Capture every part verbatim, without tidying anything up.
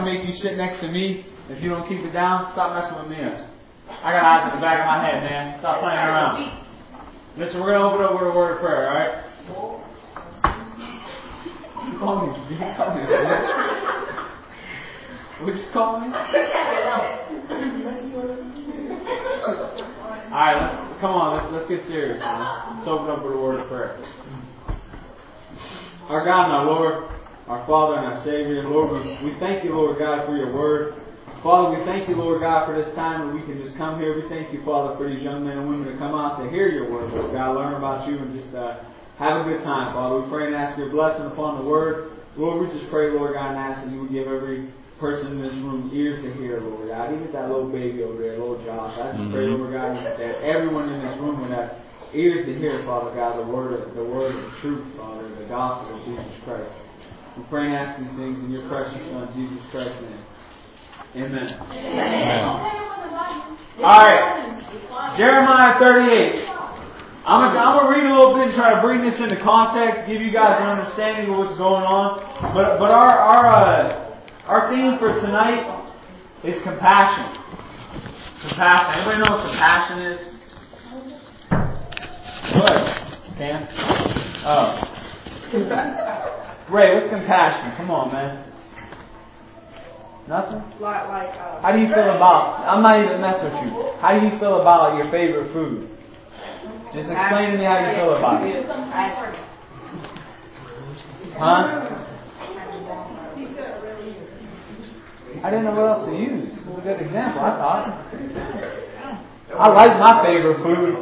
make you sit next to me. If you don't keep it down, stop messing with me. I got eyes in the back of my head, man. Stop playing around. Listen, we're going to open up with a word of prayer, alright? You call me? You call me? What'd you call me? Alright, let's, come on, let's, let's get serious, man. Let's open up with a word of prayer. Our God and our Lord, our Father and our Savior, Lord, we, we thank you, Lord God, for your word. Father, we thank you, Lord God, for this time that we can just come here. We thank you, Father, for these young men and women to come out to hear your word, Lord God, learn about you and just uh, have a good time, Father. We pray and ask your blessing upon the word. Lord, we just pray, Lord God, and ask that you would give every person in this room ears to hear, Lord God. Even that little baby over there, little Josh. I just pray, Lord God, that everyone in this room would have ears to hear, Father God, the word of the word of truth, Father, the gospel of Jesus Christ. We pray and ask these things in your precious Son, Jesus Christ's name. Amen. Amen. Alright. Jeremiah thirty-eight. I'm going to read a little bit and try to bring this into context, give you guys an understanding of what's going on. But but our our uh, our theme for tonight is compassion. Compassion. Anybody know what compassion is? What? Cam? Oh. Ray, what's compassion? Come on, man. Nothing? Like, like, uh, How do you feel about, I'm not even messing with you. How do you feel about your favorite food? Just explain to me how you feel about it. Huh? I didn't know what else to use. This is a good example, I thought. I like my favorite food.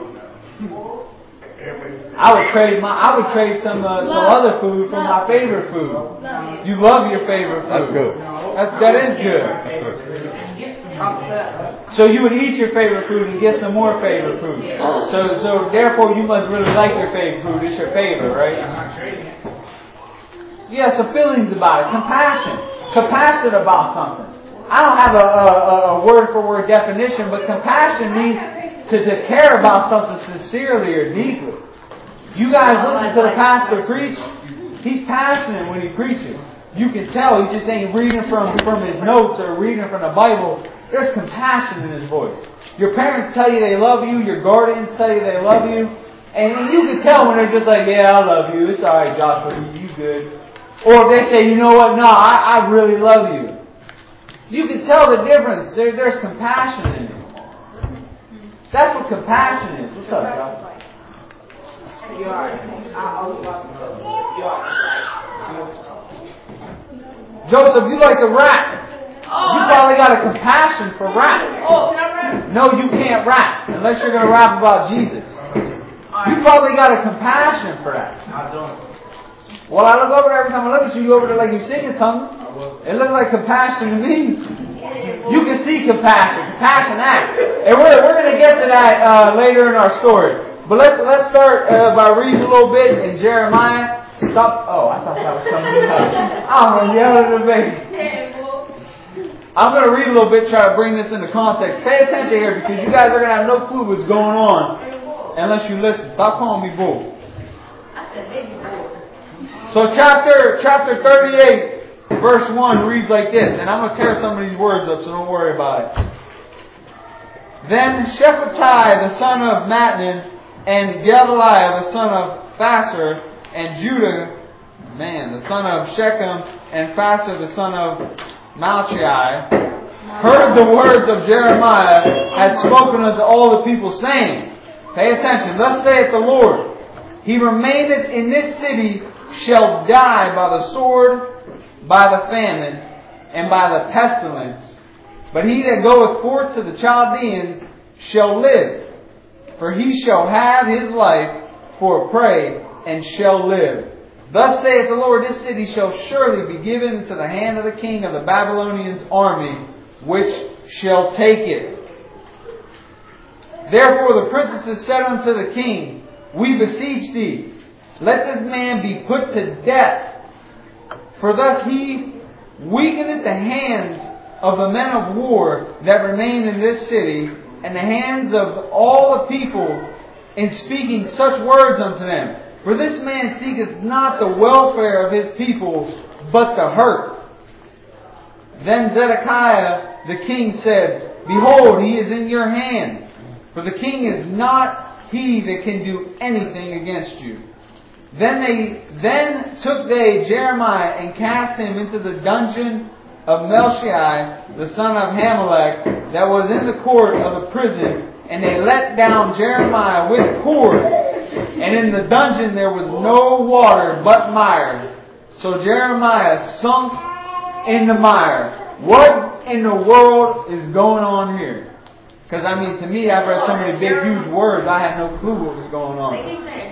I would trade my, I would trade some uh, some other food for my favorite food. You love your favorite food. That's good. That, that is good. So you would eat your favorite food and get some more favorite food. So so therefore you must really like your favorite food. It's your favorite, right? Yeah, some feelings about it. Compassion. Compassionate about something. I don't have a, a, a word for word definition, but compassion means to, to care about something sincerely or deeply. You guys listen to the pastor preach. He's passionate when he preaches. You can tell he just ain't reading from, from his notes or reading from the Bible. There's compassion in his voice. Your parents tell you they love you. Your guardians tell you they love you. And you can tell when they're just like, yeah, I love you. It's alright, Joshua. You good. Or if they say, you know what? No, I, I really love you. You can tell the difference. There, there's compassion in it. That's what compassion is. What's up, Joshua? Joseph, you like to rap. You probably got a compassion for rap. No, you can't rap unless you're going to rap about Jesus. You probably got a compassion for that. Well, I look over there every time I look at you, you over there like you're singing something. It looks like compassion to me. You can see compassion. Compassion act. And we're, we're going to get to that uh, later in our story. But let's let's start uh, by reading a little bit in Jeremiah. Stop. Oh, I thought that was something else. I'm going to yell at the baby. I'm going to read a little bit, try to bring this into context. Pay attention here because you guys are going to have no clue what's going on unless you listen. Stop calling me bull. So chapter chapter thirty-eight, verse one reads like this. And I'm going to tear some of these words up, so don't worry about it. Then Shephatiah, the son of Matnan, and Gedaliah, the son of Phaser, and Judah, man, the son of Shechem, and Phaser, the son of Malchiah, heard the words of Jeremiah, had spoken unto all the people, saying, pay attention, thus saith the Lord, he remaineth in this city, shall die by the sword, by the famine, and by the pestilence. But he that goeth forth to the Chaldeans shall live, for he shall have his life for a prey, and shall live. Thus saith the Lord, this city shall surely be given into the hand of the king of the Babylonians' army, which shall take it. Therefore the princesses said unto the king, we beseech thee, let this man be put to death, for thus he weakeneth the hands of the men of war that remain in this city, and the hands of all the people in speaking such words unto them. For this man seeketh not the welfare of his people, but the hurt. Then Zedekiah the king said, Behold, he is in your hand, for the king is not he that can do anything against you. Then they then took they Jeremiah and cast him into the dungeon of Melchi, the son of Hamelech, that was in the court of the prison, and they let down Jeremiah with cords. And in the dungeon there was no water but mire. So Jeremiah sunk in the mire. What in the world is going on here? Because I mean, to me, I've read so many big, huge words, I had no clue what was going on.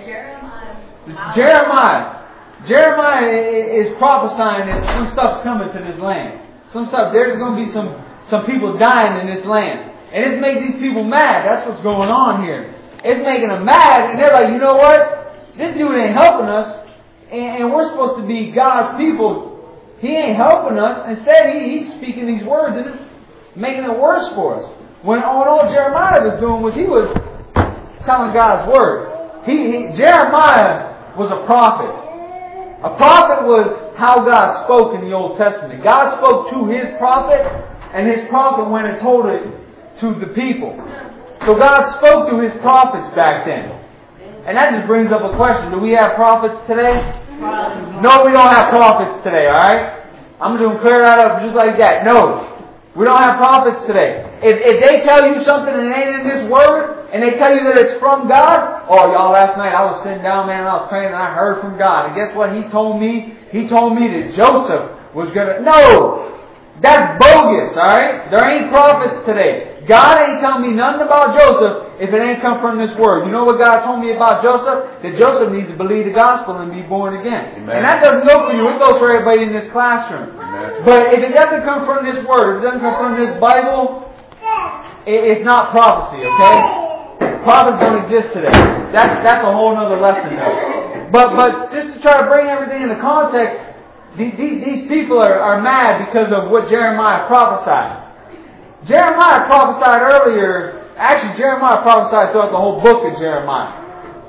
Jeremiah. Jeremiah is prophesying that some stuff's coming to this land. Some stuff, there's going to be some, some people dying in this land. And it's making these people mad. That's what's going on here. It's making them mad, and they're like, you know what? This dude ain't helping us, and, and we're supposed to be God's people. He ain't helping us. Instead, he, he's speaking these words, and it's making it worse for us. When all Jeremiah was doing was he was telling God's word. He, he Jeremiah was a prophet. A prophet was how God spoke in the Old Testament. God spoke to His prophet, and His prophet went and told it to the people. So God spoke to His prophets back then. And that just brings up a question. Do we have prophets today? No, we don't have prophets today, alright? I'm going to clear that up just like that. No. We don't have prophets today. If, if they tell you something and it ain't in this word, and they tell you that it's from God, oh, y'all, last night I was sitting down, man, and I was praying and I heard from God. And guess what He told me? He told me that Joseph was going to... No! That's bogus, alright? There ain't prophets today. God ain't telling me nothing about Joseph if it ain't come from this word. You know what God told me about Joseph? That Joseph needs to believe the gospel and be born again. Amen. And that doesn't go for you. It goes for everybody in this classroom. Amen. But if it doesn't come from this word, if it doesn't come from this Bible, it, it's not prophecy, okay? Prophets don't exist today. That's, that's a whole other lesson though. But, but just to try to bring everything into context, these, these people are, are mad because of what Jeremiah prophesied. Jeremiah prophesied earlier, actually Jeremiah prophesied throughout the whole book of Jeremiah.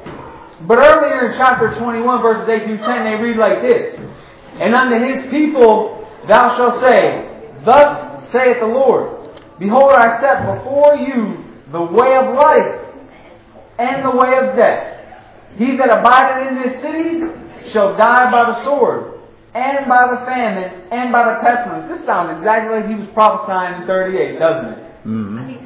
But earlier in chapter twenty-one, verses eight through ten, they read like this. And unto His people thou shalt say, Thus saith the Lord, Behold, I set before you the way of life and the way of death. He that abideth in this city shall die by the sword, and by the famine, and by the pestilence. This sounds exactly like he was prophesying in thirty-eight, doesn't it? Mm-hmm.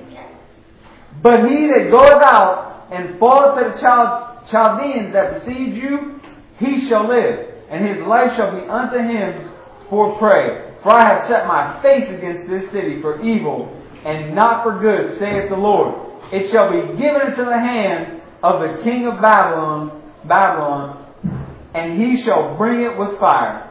But he that goeth out and falleth to the Chal- Chaldeans that besiege you, he shall live, and his life shall be unto him for prey. For I have set my face against this city for evil, and not for good, saith the Lord. It shall be given into the hand of the king of Babylon, Babylon, and he shall bring it with fire.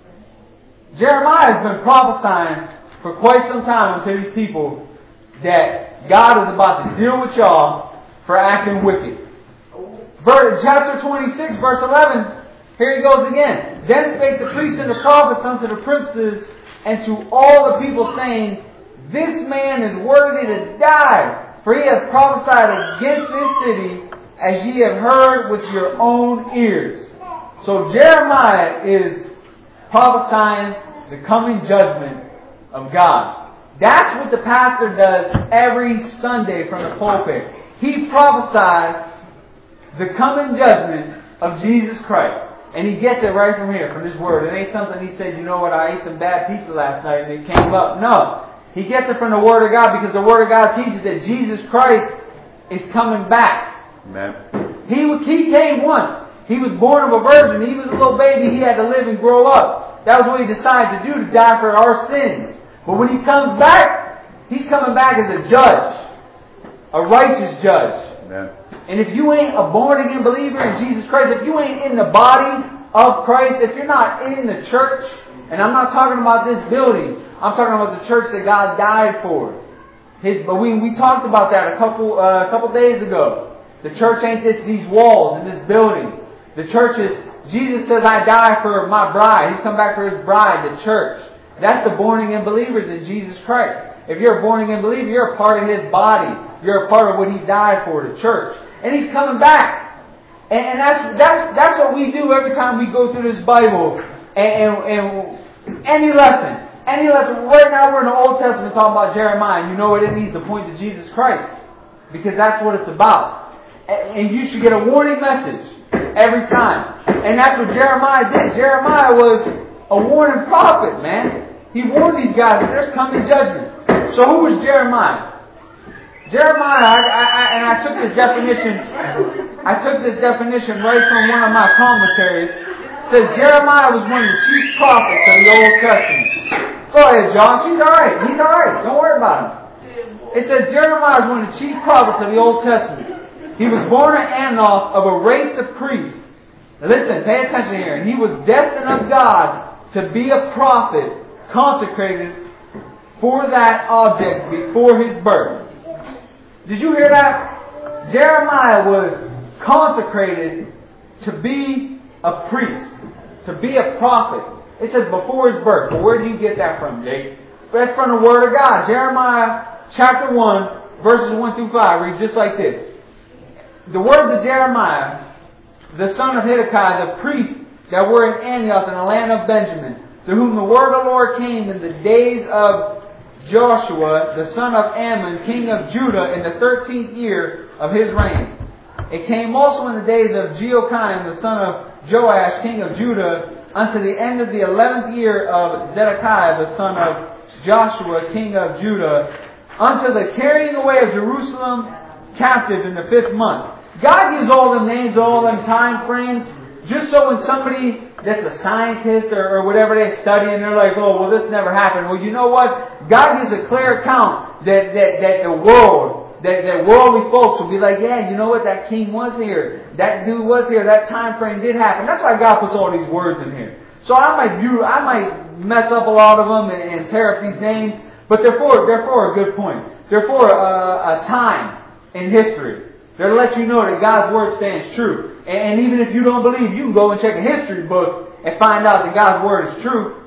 Jeremiah has been prophesying for quite some time unto these people that God is about to deal with y'all for acting wicked. Verse, chapter twenty-six, verse eleven, here he goes again. Then spake the priests and the prophets unto the princes and to all the people, saying, This man is worthy to die, for he hath prophesied against this city, as ye have heard with your own ears. So Jeremiah is prophesying the coming judgment of God. That's what the pastor does every Sunday from the pulpit. He prophesies the coming judgment of Jesus Christ. And he gets it right from here, from this word. It ain't something he said, you know what, I ate some bad pizza last night and it came up. No. He gets it from the Word of God, because the Word of God teaches that Jesus Christ is coming back. Amen. He, he came once. He was born of a virgin. He was a little baby. He had to live and grow up. That was what he decided to do, to die for our sins. But when he comes back, he's coming back as a judge. A righteous judge. Amen. And if you ain't a born-again believer in Jesus Christ, if you ain't in the body of Christ, if you're not in the church, and I'm not talking about this building, I'm talking about the church that God died for. His, but we, we talked about that a couple uh, a couple days ago. The church ain't this, these walls in this building. The church is, Jesus says, I die for my bride. He's come back for His bride, the church. That's the born-again believers in Jesus Christ. If you're a born-again believer, you're a part of His body. You're a part of what He died for, the church. And He's coming back. And, and that's, that's, that's what we do every time we go through this Bible. And, and, and any lesson. And he lets, right now we're in the Old Testament talking about Jeremiah. You know what it means to point to Jesus Christ. Because that's what it's about. And you should get a warning message every time. And that's what Jeremiah did. Jeremiah was a warning prophet, man. He warned these guys that there's coming judgment. So who was Jeremiah? Jeremiah, I, I, I, and I took this definition, I took this definition right from one of my commentaries. It says Jeremiah was one of the chief prophets of the Old Testament. Go ahead, John. She's alright. He's alright. Don't worry about him. It says Jeremiah is one of the chief prophets of the Old Testament. He was born in Anath of a race of priests. Now listen, pay attention here. And he was destined of God to be a prophet consecrated for that object before his birth. Did you hear that? Jeremiah was consecrated to be a priest, to be a prophet. It says before his birth. But where do you get that from, Jake? That's from the Word of God. Jeremiah chapter one, verses one through five reads just like this. The words of Jeremiah, the son of Hilkiah, the priest that were in Antioch in the land of Benjamin, to whom the word of the Lord came in the days of Joshua, the son of Ammon, king of Judah, in the thirteenth year of his reign. It came also in the days of Jehoiakim, the son of Joash, king of Judah, unto the end of the eleventh year of Zedekiah, the son of Joshua, king of Judah, unto the carrying away of Jerusalem captive in the fifth month. God gives all them names, all them time frames, just so when somebody that's a scientist or, or whatever they study and they're like, oh, well, this never happened. Well, you know what? God gives a clear account that, that, that the world, that, that worldly folks will be like, yeah, you know what? That king was here. That dude was here. That time frame did happen. That's why God puts all these words in here. So I might do, I might mess up a lot of them and, and tear up these names, but they're for, they're for a good point. They're for a, a time in history. They're to let you know that God's Word stands true. And even if you don't believe, you can go and check a history book and find out that God's Word is true.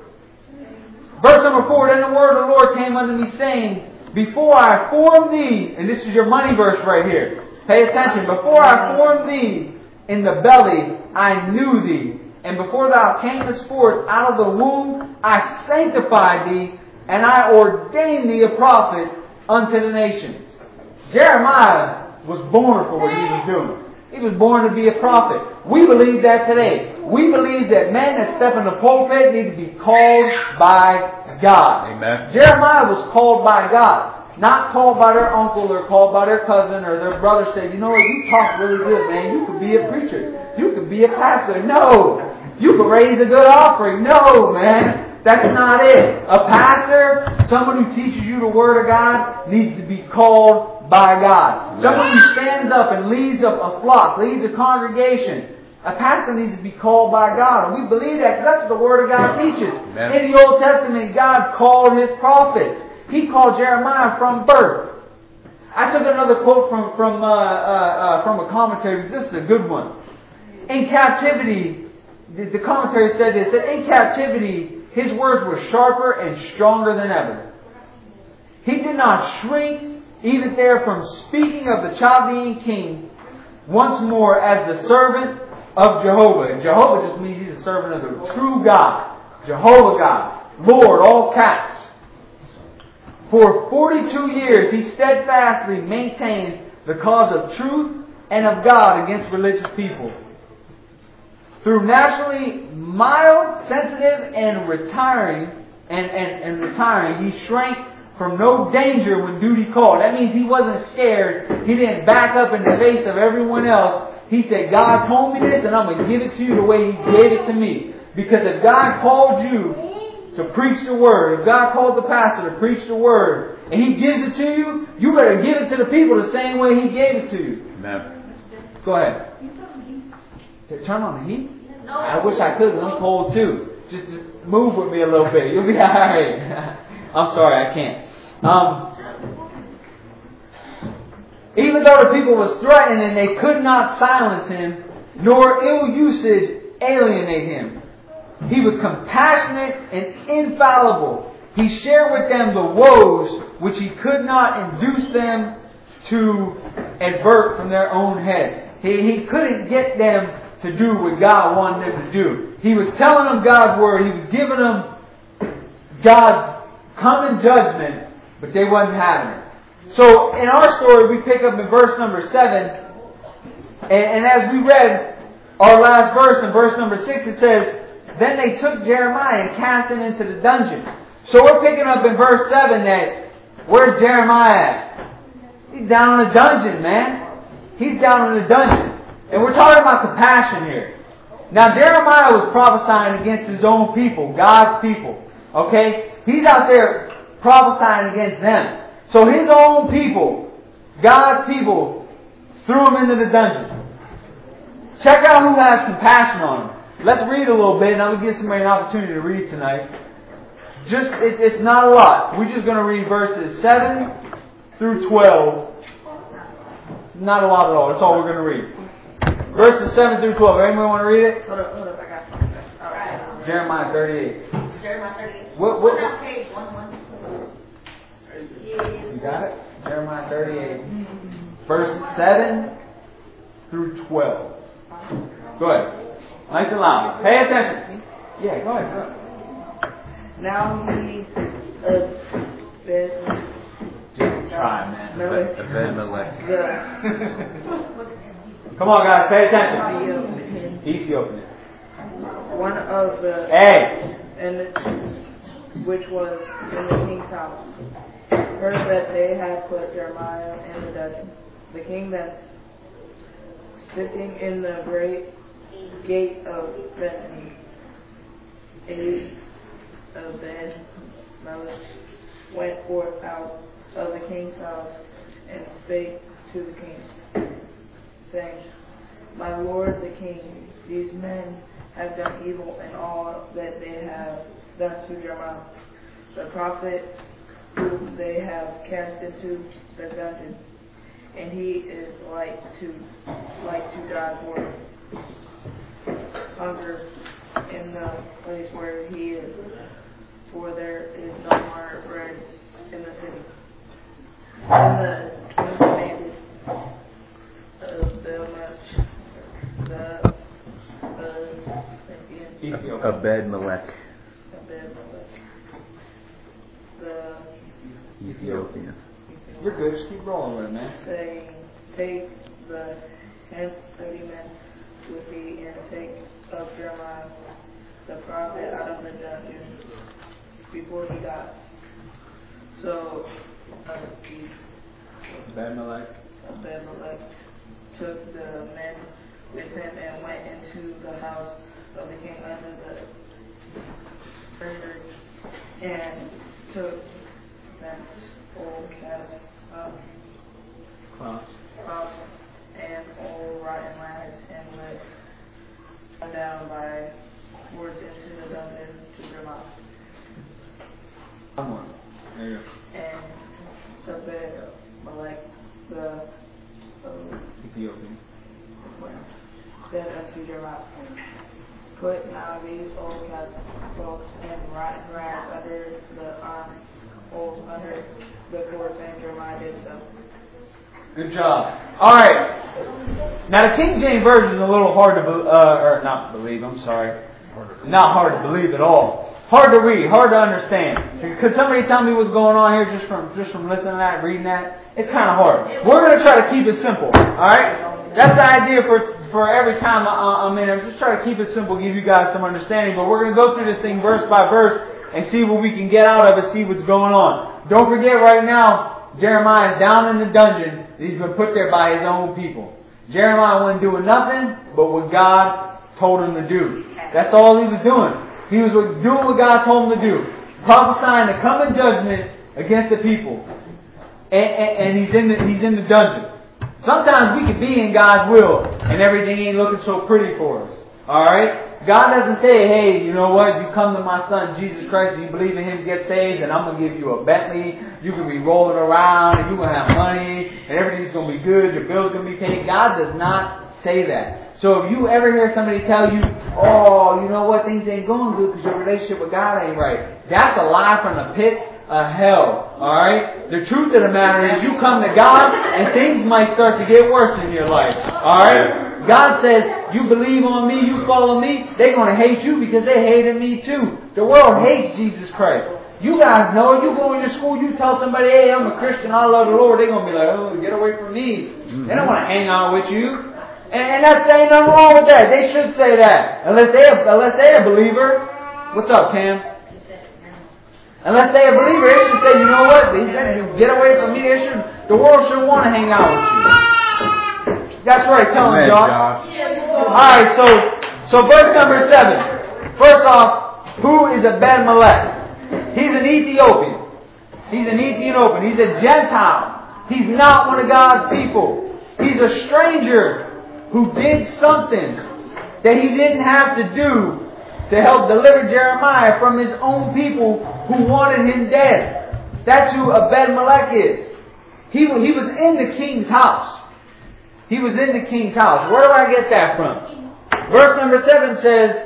Verse number four, then the word of the Lord came unto me, saying, before I formed thee, and this is your money verse right here. Pay attention. Before I formed thee in the belly, I knew thee. And before thou camest forth out of the womb, I sanctified thee, and I ordained thee a prophet unto the nations. Jeremiah was born for what he was doing. He was born to be a prophet. We believe that today. We believe that men that step in the pulpit need to be called by God. Amen. Jeremiah was called by God. Not called by their uncle or called by their cousin or their brother said, you know what, you talk really good, man. You could be a preacher. You could be a pastor. No. You could raise a good offering. No, man. That's not it. A pastor, someone who teaches you the Word of God, needs to be called by God. Someone who stands up and leads a, a flock, leads a congregation. A pastor needs to be called by God. And we believe that because that's what the Word of God teaches. Amen. In the Old Testament, God called His prophets. He called Jeremiah from birth. I took another quote from from uh, uh, uh, from a commentary. This is a good one. In captivity, the, the commentary said this, that in captivity, His words were sharper and stronger than ever. He did not shrink even there from speaking of the Chaldean king once more as the servant of Jehovah. And Jehovah just means He's a servant of the true God. Jehovah God. Lord, all caps. For forty-two years He steadfastly maintained the cause of truth and of God against religious people. Through naturally mild, sensitive, and retiring, and, and, and retiring, He shrank from no danger when duty called. That means He wasn't scared. He didn't back up in the face of everyone else. He said, God told me this and I'm going to give it to you the way He gave it to me. Because if God called you to preach the Word, if God called the pastor to preach the Word, and He gives it to you, you better give it to the people the same way He gave it to you. Amen. Go ahead. Turn on the heat? No. I wish I could, because I'm cold too. Just move with me a little bit. You'll be alright. I'm sorry, I can't. Um, even though the people was threatened and they could not silence Him, nor ill usage alienate Him. He was compassionate and infallible. He shared with them the woes which He could not induce them to avert from their own head. He, he couldn't get them to do what God wanted them to do. He was telling them God's Word. He was giving them God's coming judgment, but they wasn't having it. So in our story, we pick up in verse number seven, and, and as we read our last verse, in verse number six, it says, then they took Jeremiah and cast him into the dungeon. So we're picking up in verse seven that, where's Jeremiah at? He's down in a dungeon, man. He's down in a dungeon. And we're talking about compassion here. Now Jeremiah was prophesying against his own people, God's people. Okay? He's out there prophesying against them. So his own people, God's people, threw him into the dungeon. Check out who has compassion on him. Let's read a little bit, and I'm going to give somebody an opportunity to read tonight. Just, it, it's not a lot. We're just going to read verses seven through twelve. Not a lot at all. That's all we're going to read. Verses seven through twelve. Anybody want to read it? Hold up, hold up, I got you. All right. Jeremiah thirty-eight. Jeremiah thirty-eight. What, what, What page? One, one. You got it? Jeremiah thirty-eight. Verse seven through twelve. Go ahead. Nice and loud. Pay attention. Yeah, go ahead. Go ahead. Now he uh, been Just try, man. Abimelech. Come on, guys. Pay attention. Ethiopian. One of the Hey. and the, which was in the king's house, heard that they had put Jeremiah in the dungeon. The king then, sitting in the great gate of Bethany, a of Ben went forth out of the king's house and spake to the king, saying, My lord the king, these men have done evil in all that they have done to Jeremiah, the prophet whom they have cast into the dungeon, and he is like to like to die for hunger in the place where he is, for there is no more bread in the city. And the king commanded Abimelech, the uh, Abimelech, Abimelech, the Ethiopian. You're good. Just keep rolling with it, man. saying, Take the and thirty men with thee, and take up Jeremiah the prophet out of the dungeon before he died. So uh, Abimelech. Abimelech took the men with him and went into the house of the king under the treasury, and took thence old cast up Clouds. crops and old rotten rags, and let down by cords into the dungeon to Jeremiah. Come on. There you go. And Abimelech the uh, Ethiopian. said unto Jeremiah, Put now these old casks and rotten rags under the arm, old under the cords, and Jeremiah did so. Good job. All right. Now the King James Version is a little hard to, be- uh, or not believe. I'm sorry. Not hard to believe at all. Hard to read. Hard to understand. Could somebody tell me what's going on here just from just from listening to that, reading that? It's kind of hard. We're going to try to keep it simple. All right. That's the idea for for every time I, I'm in. I'm just trying to keep it simple, give you guys some understanding. But we're going to go through this thing verse by verse and see what we can get out of it. See what's going on. Don't forget, right now, Jeremiah is down in the dungeon. He's been put there by his own people. Jeremiah wasn't doing nothing but what God told him to do. That's all he was doing. He was doing what God told him to do. Prophesying the coming judgment against the people. And, and, and he's in the, he's in the dungeon. Sometimes we can be in God's will and everything ain't looking so pretty for us. Alright? God doesn't say, hey, you know what, you come to my son Jesus Christ and you believe in him to get saved, and I'm going to give you a Bentley, you can be rolling around and you're going to have money and everything's going to be good, your bill's going to be paid. God does not say that. So if you ever hear somebody tell you, oh, you know what, things ain't going good because your relationship with God ain't right, that's a lie from the pits of hell. Alright? The truth of the matter is you come to God and things might start to get worse in your life. Alright? God says, you believe on me, you follow me, they're going to hate you because they hated me too. The world hates Jesus Christ. You guys know, you go into school, you tell somebody, hey, I'm a Christian, I love the Lord, they're going to be like, oh, get away from me. Mm-hmm. They don't want to hang out with you. And, and that's, ain't nothing wrong with that. They should say that. Unless they unless they're a believer. What's up, Cam? Unless they're a believer, they should say, you know what? They said, get away from me. They should, the world shouldn't want to hang out with you. That's right, tell them, Josh. Alright, so, so verse number seven. First off, who is Ebed-Melech? He's an Ethiopian. He's an Ethiopian. He's a Gentile. He's not one of God's people. He's a stranger who did something that he didn't have to do to help deliver Jeremiah from his own people who wanted him dead. That's who Ebed-Melech is. He, he was in the king's house. He was in the king's house. Where do I get that from? Verse number seven says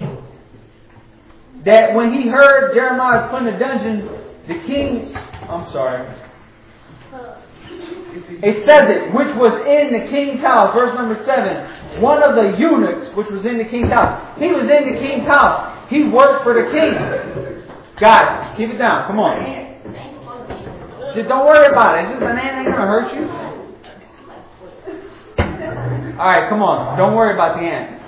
that when he heard Jeremiah was put in the dungeon, the king, I'm sorry, it says it, which was in the king's house, verse number seven, one of the eunuchs, which was in the king's house. He was in the king's house. He worked for the king. Guys, keep it down. Come on. Just don't worry about it. It's just an ant ain't going to hurt you. Alright, come on. Don't worry about the ant.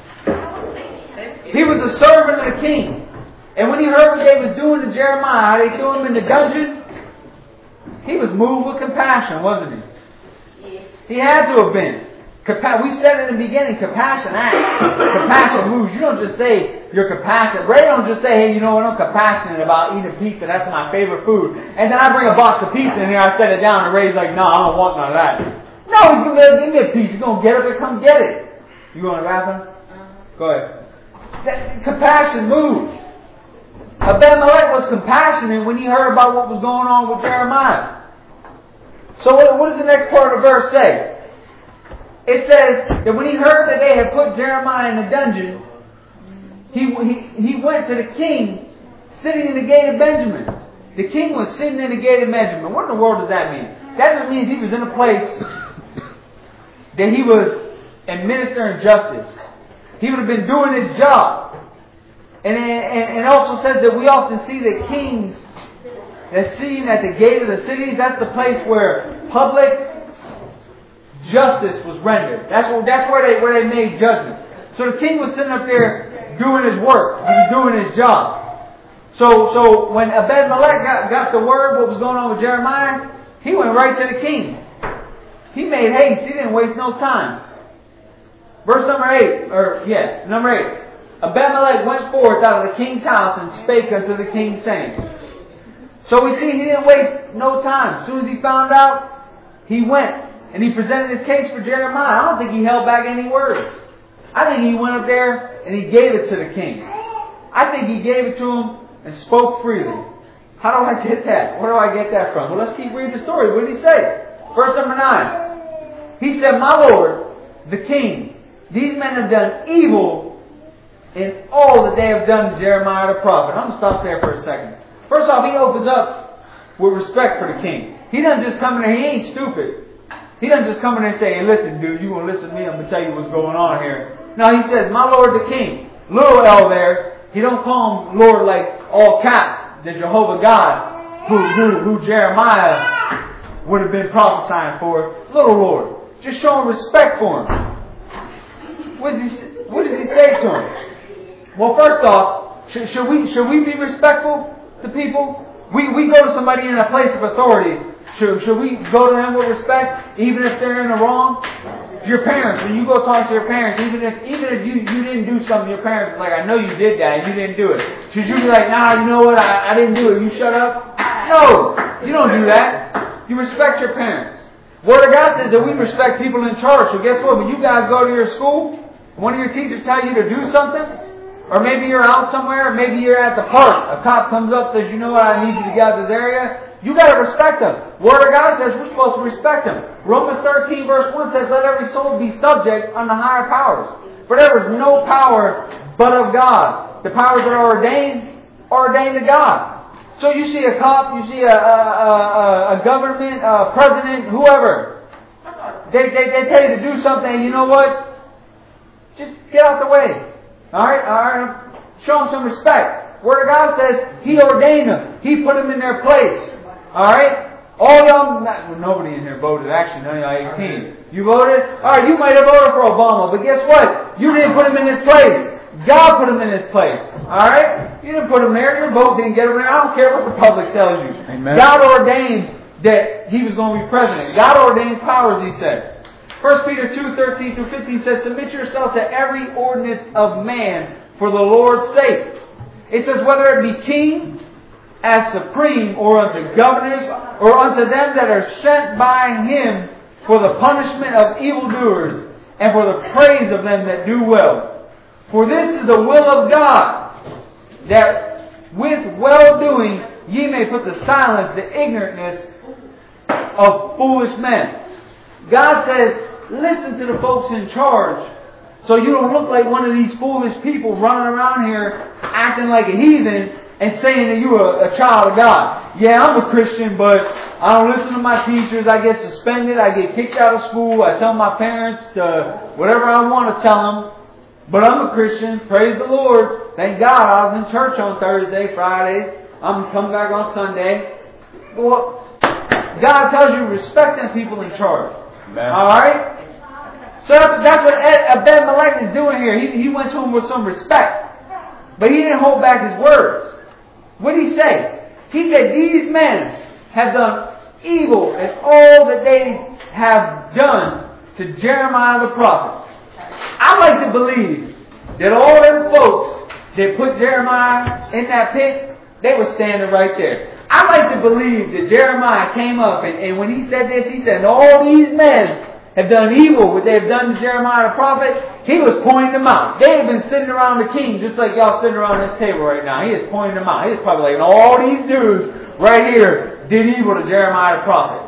He was a servant of the king. And when he heard what they was doing to Jeremiah, how they threw him in the dungeon, he was moved with compassion, wasn't he? He had to have been. Compa- we said in the beginning, compassion acts. Compassion moves. You don't just say you're compassionate. Ray don't just say, hey, you know what, I'm compassionate about eating pizza. That's my favorite food. And then I bring a box of pizza in here, I set it down, and Ray's like, no, I don't want none of that. No, he's going to give me a piece. He's going to get up and come get it. You going to the bathroom? Go ahead. That, compassion moves. Ebed-Melech was compassionate when he heard about what was going on with Jeremiah. So what, what does the next part of the verse say? It says that when he heard that they had put Jeremiah in the dungeon, he, he, he went to the king sitting in the gate of Benjamin. The king was sitting in the gate of Benjamin. What in the world does that mean? That just means he was in a place that he was administering justice. He would have been doing his job. And it also says that we often see that kings that's seen at the gate of the cities, that's the place where public justice was rendered. That's where, that's where they where they made judgments. So the king was sitting up there doing his work. He was doing his job. So so when Ebed-Melech got, got the word what was going on with Jeremiah, he went right to the king. He made haste. He didn't waste no time. Verse number eight, or yeah, number eight. Ebed-Melech went forth out of the king's house and spake unto the king, saying. So we see he didn't waste no time. As soon as he found out, he went and he presented his case for Jeremiah. I don't think he held back any words. I think he went up there and he gave it to the king. I think he gave it to him and spoke freely. How do I get that? Where do I get that from? Well, let's keep reading the story. What did he say? Verse number nine. He said, my lord, the king, these men have done evil in all that they have done to Jeremiah the prophet. I'm going to stop there for a second. First off, he opens up with respect for the king. He doesn't just come in there, he ain't stupid. He doesn't just come in there and say, hey, listen, dude, you want to listen to me? I'm going to tell you what's going on here. No, he says, my lord the king. Little L there. He don't call him Lord like all caps, the Jehovah God, who, who, who Jeremiah would have been prophesying for. Little Lord. Just show him respect for him. What does he, what does he say to him? Well, first off, should, should we should we be respectful to people? We we go to somebody in a place of authority. Should should we go to them with respect, even if they're in the wrong? Your parents, when you go talk to your parents, even if even if you, you didn't do something, your parents are like, I know you did that and you didn't do it. Should you be like, nah, you know what, I, I didn't do it, you shut up? No, you don't do that. You respect your parents. Word of God says that we respect people in charge. So guess what? When you guys go to your school, one of your teachers tell you to do something, or maybe you're out somewhere, or maybe you're at the park. A cop comes up and says, you know what, I need you to get out of this area. You got to respect them. Word of God says we're supposed to respect them. Romans thirteen verse one says, let every soul be subject unto higher powers. For there is no power but of God. The powers that are ordained are ordained to God. So you see a cop, you see a, a, a, a government, a president, whoever. They, they, they tell you to do something, and you know what? Just get out the way. Alright, alright. Show them some respect. Word of God says He ordained them. He put them in their place. Alright? All y'all, well, nobody in here voted, actually, none of y'all eighteen. You voted? Alright, you might have voted for Obama, but guess what? You didn't put him in his place. God put him in his place. Alright? You didn't put him there. Your vote didn't get him there. I don't care what the public tells you. Amen. God ordained that he was going to be president. God ordained powers, he said. First Peter two, thirteen through fifteen says, submit yourself to every ordinance of man for the Lord's sake. It says, whether it be king as supreme, or unto governors, or unto them that are sent by him for the punishment of evildoers, and for the praise of them that do well. For this is the will of God, that with well-doing ye may put to silence the ignorantness of foolish men. God says, listen to the folks in charge, so you don't look like one of these foolish people running around here acting like a heathen and saying that you're a, a child of God. Yeah, I'm a Christian, but I don't listen to my teachers. I get suspended. I get kicked out of school. I tell my parents to whatever I want to tell them. But I'm a Christian. Praise the Lord. Thank God I was in church on Thursday, Friday. I'm going to come back on Sunday. Well, God tells you respect them people in charge. Amen. Alright? So that's, that's what Abimelech is doing here. He, he went to him with some respect. But he didn't hold back his words. What did he say? He said, these men have done evil in all that they have done to Jeremiah the prophet. I like to believe that all them folks that put Jeremiah in that pit, they were standing right there. I like to believe that Jeremiah came up and, and when he said this, he said, all these men have done evil, what they have done to Jeremiah the prophet, he was pointing them out. They had been sitting around the king, just like y'all sitting around this table right now. He is pointing them out. He was probably like, all these dudes right here did evil to Jeremiah the prophet.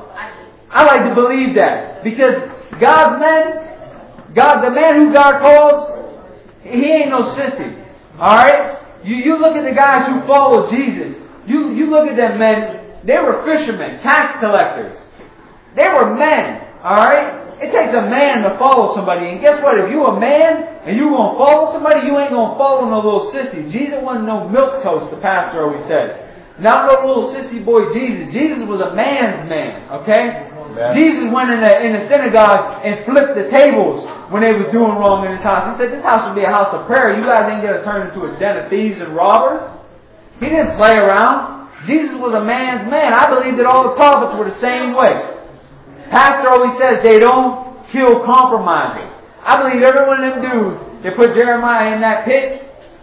I like to believe that. Because God's men, God, the man who God calls, he ain't no sissy. Alright? You, you look at the guys who follow Jesus. You, you look at them men, they were fishermen, tax collectors. They were men. Alright? It takes a man to follow somebody. And guess what? If you a man and you going to follow somebody, you ain't going to follow no little sissy. Jesus wasn't no milk toast, the pastor always said. Not no little sissy boy Jesus. Jesus was a man's man. Okay? Yeah. Jesus went in the, in the synagogue and flipped the tables when they was doing wrong in his house. He said, this house should be a house of prayer. You guys ain't going to turn into a den of thieves and robbers. He didn't play around. Jesus was a man's man. I believe that all the prophets were the same way. Pastor always says they don't kill compromisers. I believe every one of them dudes that put Jeremiah in that pit,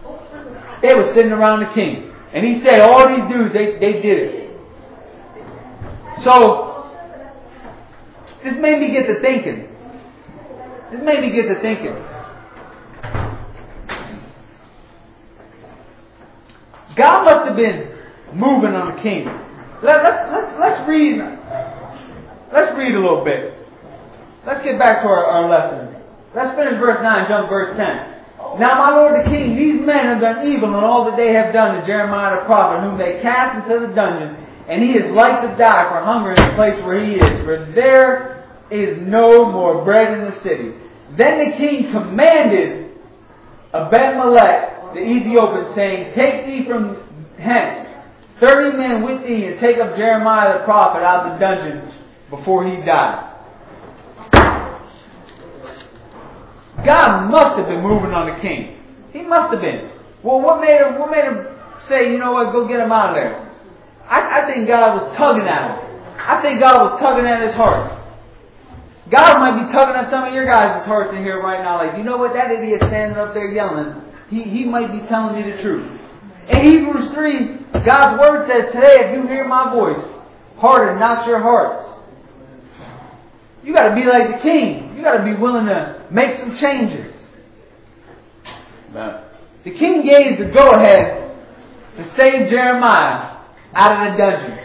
they were sitting around the king. And he said all these dudes, they, they did it. So, this made me get to thinking. This made me get to thinking. God must have been moving on the king. Let, let's, let's, let's read... Let's read a little bit. Let's get back to our, our lesson. Let's finish verse nine, jump to verse ten. Now, my lord the king, these men have done evil in all that they have done to Jeremiah the prophet, whom they cast into the dungeon, and he is like to die for hunger in the place where he is, for there is no more bread in the city. Then the king commanded Abimelech the Ethiopian, saying, take thee from hence thirty men with thee, and take up Jeremiah the prophet out of the dungeon before he died. God must have been moving on the king. He must have been. Well, what made him, what made him say, you know what, go get him out of there? I, I think God was tugging at him. I think God was tugging at his heart. God might be tugging at some of your guys' hearts in here right now. Like, you know what, that idiot standing up there yelling, he, he might be telling you the truth. In Hebrews three, God's word says, today if you hear my voice, harden not your hearts. You got to be like the king. You got to be willing to make some changes. Amen. The king gave the go-ahead to save Jeremiah out of the dungeon.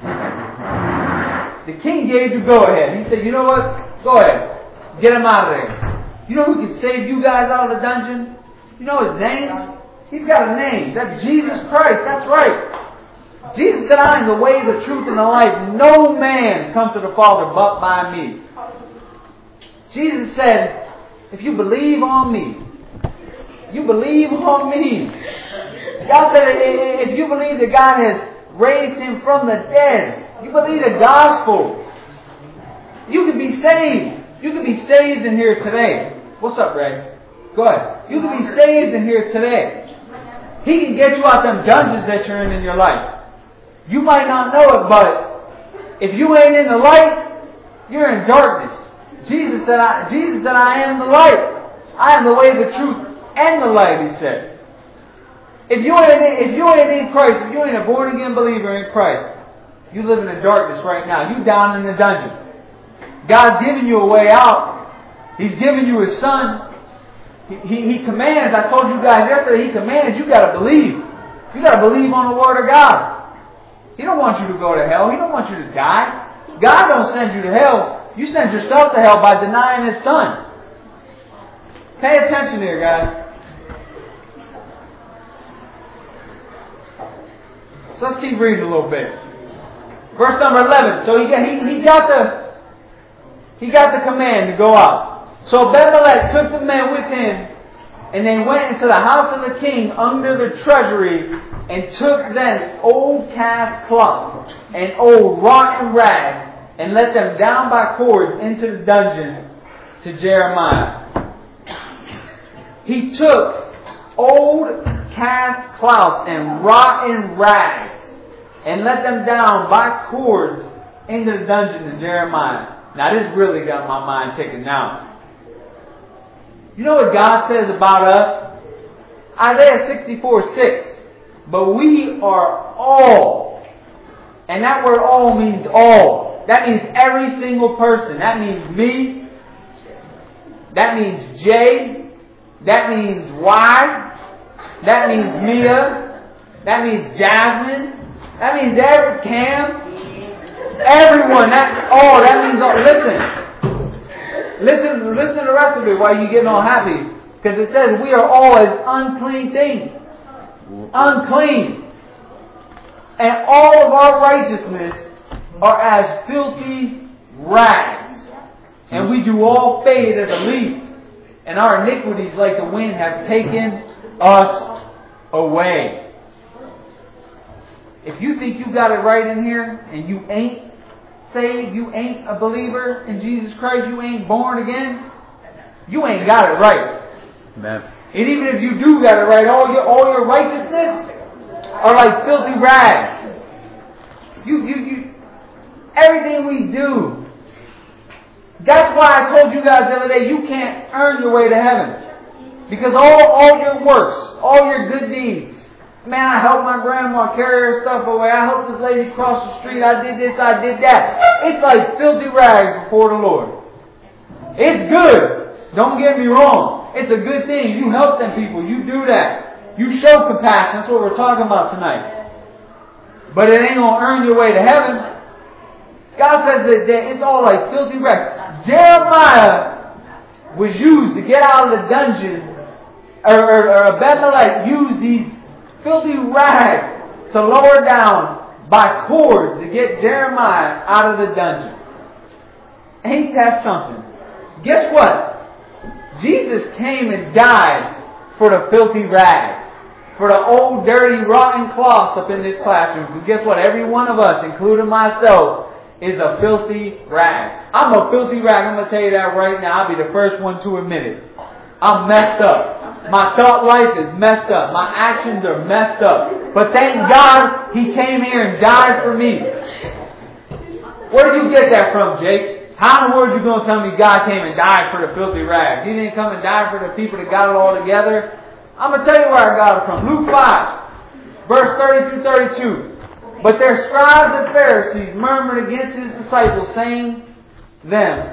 The king gave the go-ahead. He said, you know what? Go ahead. Get him out of there. You know who can save you guys out of the dungeon? You know his name? He's got a name. That's Jesus Christ. That's right. Jesus said, I am the way, the truth, and the life. No man comes to the Father but by me. Jesus said, if you believe on me, you believe on me, God said if you believe that God has raised Him from the dead, you believe the gospel, you can be saved. You can be saved in here today. What's up, Ray? Go ahead. You can be saved in here today. He can get you out them dungeons that you're in in your life. You might not know it, but if you ain't in the light, you're in darkness. Jesus said, I, Jesus said, I am the light. I am the way, the truth, and the light, He said. If you ain't, if you ain't in Christ, if you ain't a born again believer in Christ, you living in darkness right now. You down in the dungeon. God's giving you a way out. He's giving you His Son. He, he, he commands, I told you guys yesterday, He commands, you got to believe. You got to believe on the Word of God. He don't want you to go to hell. He don't want you to die. God don't send you to hell. You send yourself to hell by denying His Son. Pay attention here, guys. So let's keep reading a little bit. Verse number eleven. So he got, he, he got the he got the command to go out. So Abimelech took the men with him, and they went into the house of the king under the treasury, and took thence old calf cloths and old rotten rags, and let them down by cords into the dungeon to Jeremiah. He took old calf cloths and rotten rags, and let them down by cords into the dungeon to Jeremiah. Now this really got my mind ticking now. You know what God says about us? Isaiah sixty-four six. But we are all. And that word all means all. That means every single person. That means me. That means Jay. That means Y. That means Mia. That means Jasmine. That means every Cam. Everyone. That all. That means all. Listen. Listen, listen to the rest of it while you're getting all happy. Because it says we are all as unclean things. Unclean. And all of our righteousness are as filthy rags. And we do all fade as a leaf. And our iniquities like the wind have taken us away. If you think you got it right in here and you ain't saved, you ain't a believer in Jesus Christ, you ain't born again, you ain't got it right. Amen. And even if you do got it right, all your all your righteousness are like filthy rags. You you you everything we do. That's why I told you guys the other day, you can't earn your way to heaven. Because all, all your works, all your good deeds, man, I helped my grandma carry her stuff away. I helped this lady cross the street. I did this, I did that. It's like filthy rags before the Lord. It's good. Don't get me wrong. It's a good thing. You help them people. You do that. You show compassion. That's what we're talking about tonight. But it ain't going to earn your way to heaven. God says that it's all like filthy rags. Jeremiah was used to get out of the dungeon, or, or, or Abimelech used these filthy rags to lower down by cords to get Jeremiah out of the dungeon. Ain't that something? Guess what? Jesus came and died for the filthy rags, for the old, dirty, rotten cloths up in this classroom. Because guess what? Every one of us, including myself, is a filthy rag. I'm a filthy rag. I'm going to tell you that right now. I'll be the first one to admit it. I'm messed up. My thought life is messed up. My actions are messed up. But thank God He came here and died for me. Where did you get that from, Jake? How in the world are you going to tell me God came and died for the filthy rags? He didn't come and die for the people that got it all together. I'm going to tell you where I got it from. Luke five, verse thirty through thirty-two. But their scribes and Pharisees murmured against His disciples, saying them,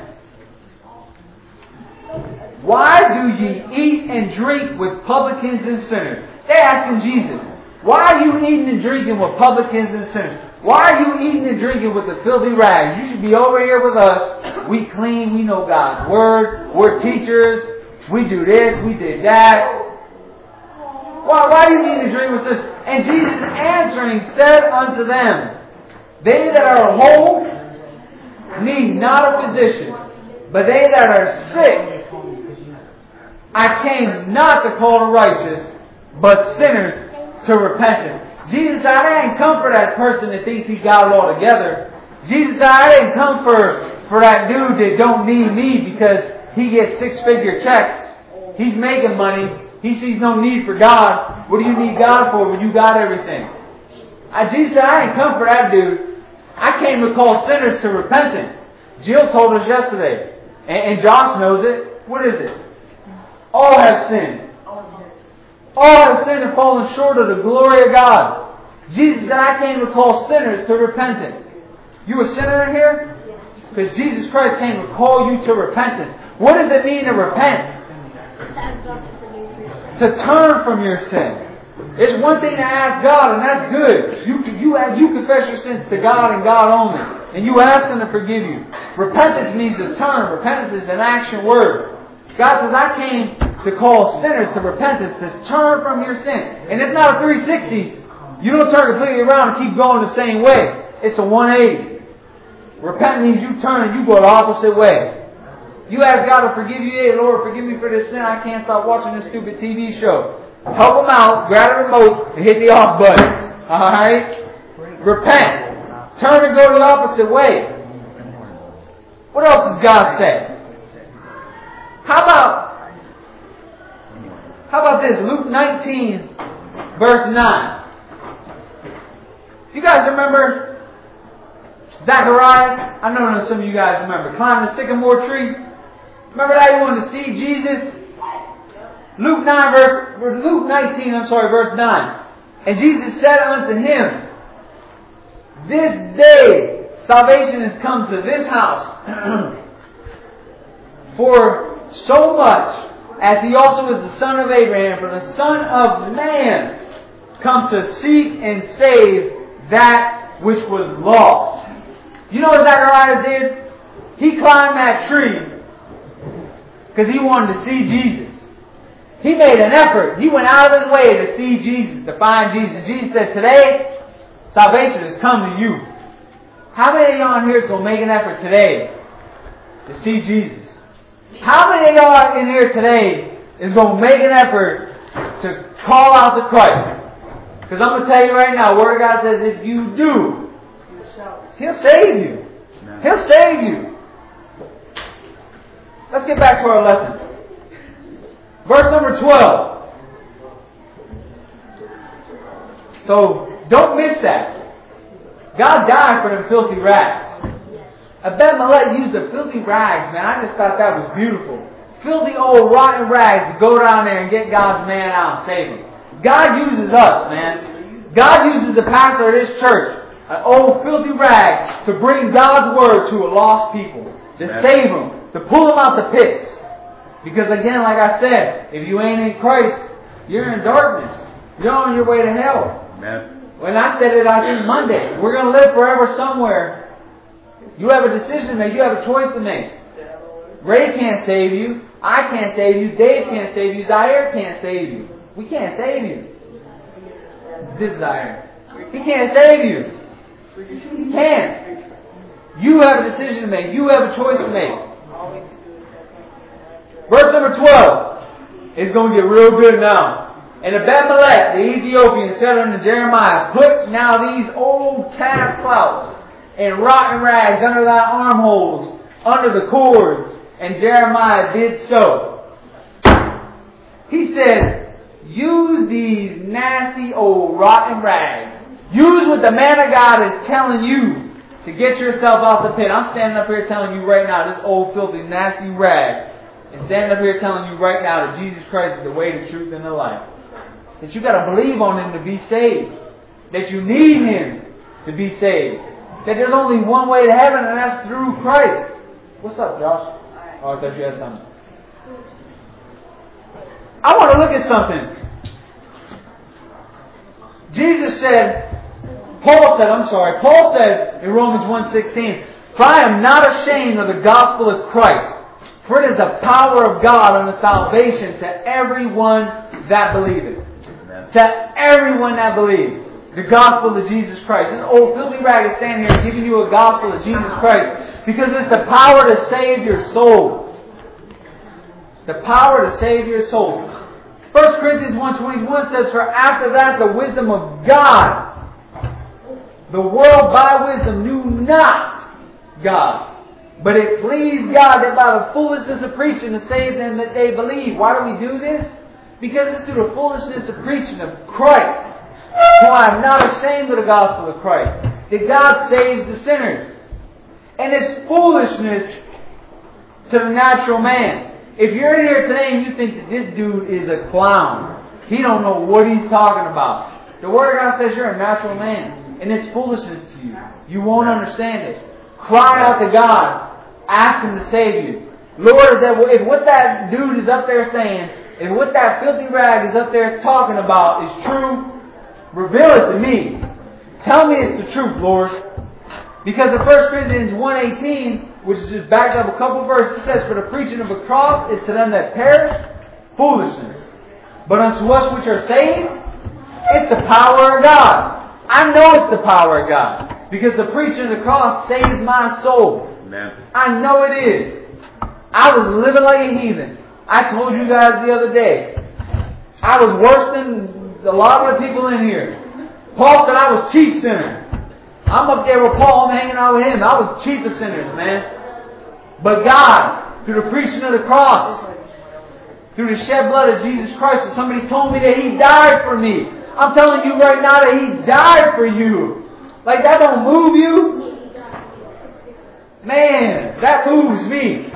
why do ye eat and drink with publicans and sinners? They're asking Jesus, why are you eating and drinking with publicans and sinners? Why are you eating and drinking with the filthy rags? You should be over here with us. We clean, we know God's Word, we're teachers, we do this, we did that. Why, why do you eat and drink with sinners? And Jesus answering said unto them, they that are whole need not a physician, but they that are sick. I came not to call the righteous, but sinners to repentance. Jesus said, I didn't come for that person that thinks he's got it all together. Jesus said, I didn't come for, for that dude that don't need me because he gets six-figure checks. He's making money. He sees no need for God. What do you need God for when you got everything? I, Jesus said, I didn't come for that dude. I came to call sinners to repentance. Jill told us yesterday, and, and Josh knows it. What is it? All have sinned. All have sinned and fallen short of the glory of God. Jesus said, I came to call sinners to repentance. You a sinner in here? Because Jesus Christ came to call you to repentance. What does it mean to repent? To turn from your sin. It's one thing to ask God, and that's good. You you you confess your sins to God and God only, and you ask Him to forgive you. Repentance means to turn. Repentance is an action word. God says, I came to call sinners to repentance, to turn from your sin. And it's not a three sixty. You don't turn completely around and keep going the same way. It's a one eighty. Repent means you turn and you go the opposite way. You ask God to forgive you. Hey, Lord, forgive me for this sin. I can't stop watching this stupid T V show. Help Him out, grab the remote, and hit the off button. Alright? Repent. Turn and go the opposite way. What else does God say? How about, how about this? Luke nineteen, verse nine. You guys remember Zachariah? I know some of you guys remember. Climbing the sycamore tree. Remember that? He wanted to see Jesus. Luke nine, verse Luke nineteen, I'm sorry, verse nine. And Jesus said unto him, this day salvation has come to this house. For so much as he also is the son of Abraham, for the Son of Man come to seek and save that which was lost. You know what Zacharias did? He climbed that tree because he wanted to see Jesus. He made an effort. He went out of his way to see Jesus, to find Jesus. Jesus said, today, salvation has come to you. How many of y'all in here is going to make an effort today to see Jesus? How many of y'all in here today is going to make an effort to call out to Christ? Because I'm going to tell you right now, Word of God says if you do, He'll save you. He'll save you. Let's get back to our lesson. Verse number twelve. So, don't miss that. God died for them filthy rags. Abimelech used the filthy rags, man. I just thought that was beautiful. Filthy old rotten rags to go down there and get God's man out and save him. God uses us, man. God uses the pastor of this church, an old filthy rag, to bring God's word to a lost people. To save them. To pull them out the pits. Because again, like I said, if you ain't in Christ, you're in darkness. You're on your way to hell. Amen. When I said it, I think Monday. We're going to live forever somewhere. You have a decision to make. You have a choice to make. Ray can't save you. I can't save you. Dave can't save you. Zaire can't save you. We can't save you. This is Zaire. He can't save you. He can't. You have a decision to make. You have a choice to make. Verse number twelve is going to get real good now. And Abimelech, the Ethiopian, said unto Jeremiah, put now these old calf clouts and rotten rags under thy armholes, under the cords. And Jeremiah did so. He said, use these nasty old rotten rags. Use what the man of God is telling you to get yourself out the pit. I'm standing up here telling you right now, this old filthy nasty rag. And standing up here telling you right now that Jesus Christ is the way, the truth, and the life. That you got to believe on Him to be saved. That you need Him to be saved. That there's only one way to heaven, and that's through Christ. What's up, Josh? Oh, I thought you had something. I want to look at something. Jesus said, Paul said, I'm sorry, Paul said in Romans one sixteen, for I am not ashamed of the gospel of Christ. For it is the power of God unto salvation to everyone that believeth. Amen. To everyone that believes. The gospel of Jesus Christ. This old filthy rag is standing here giving you a gospel of Jesus Christ. Because it's the power to save your soul. The power to save your soul. First Corinthians one twenty-one says, "For after that the wisdom of God, the world by wisdom knew not God. But it pleased God that by the foolishness of preaching to save them that they believe." Why do we do this? Because it's through the foolishness of preaching of Christ, who I am not ashamed of the gospel of Christ, that God saves the sinners. And it's foolishness to the natural man. If you're in here today and you think that this dude is a clown, he don't know what he's talking about. The Word of God says you're a natural man, and it's foolishness to you. You won't understand it. Cry out to God. Ask Him to save you. Lord, if what that dude is up there saying, if what that filthy rag is up there talking about is true, reveal it to me. Tell me it's the truth, Lord. Because in First Corinthians one eighteen, which is just backed up a couple of verses, it says, "For the preaching of the cross is to them that perish foolishness. But unto us which are saved, it's the power of God." I know it's the power of God. Because the preaching of the cross saves my soul. Amen. I know it is. I was living like a heathen. I told you guys the other day. I was worse than a lot of the people in here. Paul said I was chief sinner. I'm up there with Paul. I'm hanging out with him. I was chief of sinners, man. But God, through the preaching of the cross, through the shed blood of Jesus Christ, somebody told me that He died for me. I'm telling you right now that He died for you. Like, that don't move you? Man, that moves me.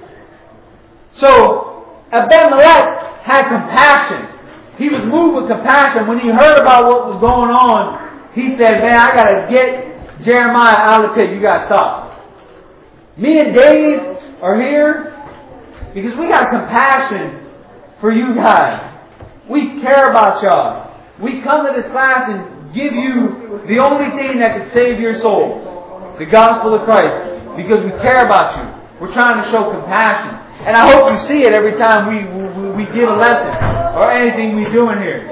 So, Abimelech had compassion. He was moved with compassion. When he heard about what was going on, he said, "Man, I got to get Jeremiah out of the pit. You got to stop." Me and Dave are here because we got compassion for you guys. We care about y'all. We come to this class and give you the only thing that can save your souls, the gospel of Christ, because we care about you. We're trying to show compassion. And I hope you see it every time we, we, we give a lesson or anything we do in here.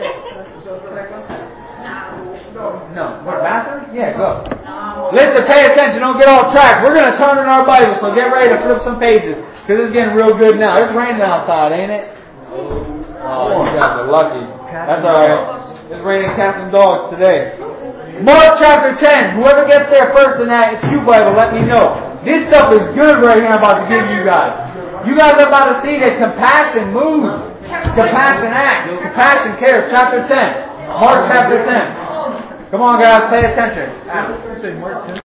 No. What, bathroom? Yeah, go. Listen, pay attention. Don't get off track. We're going to turn in our Bible, so get ready to flip some pages. Because it's getting real good now. It's raining outside, ain't it? Oh, you guys are lucky. That's alright. It's raining cats and dogs today. Mark chapter ten. Whoever gets there first in that Pew Bible, let me know. This stuff is good right here I'm about to give you guys. You guys are about to see that compassion moves. Compassion acts. Compassion cares. Chapter ten. Mark chapter ten. Come on, guys. Pay attention.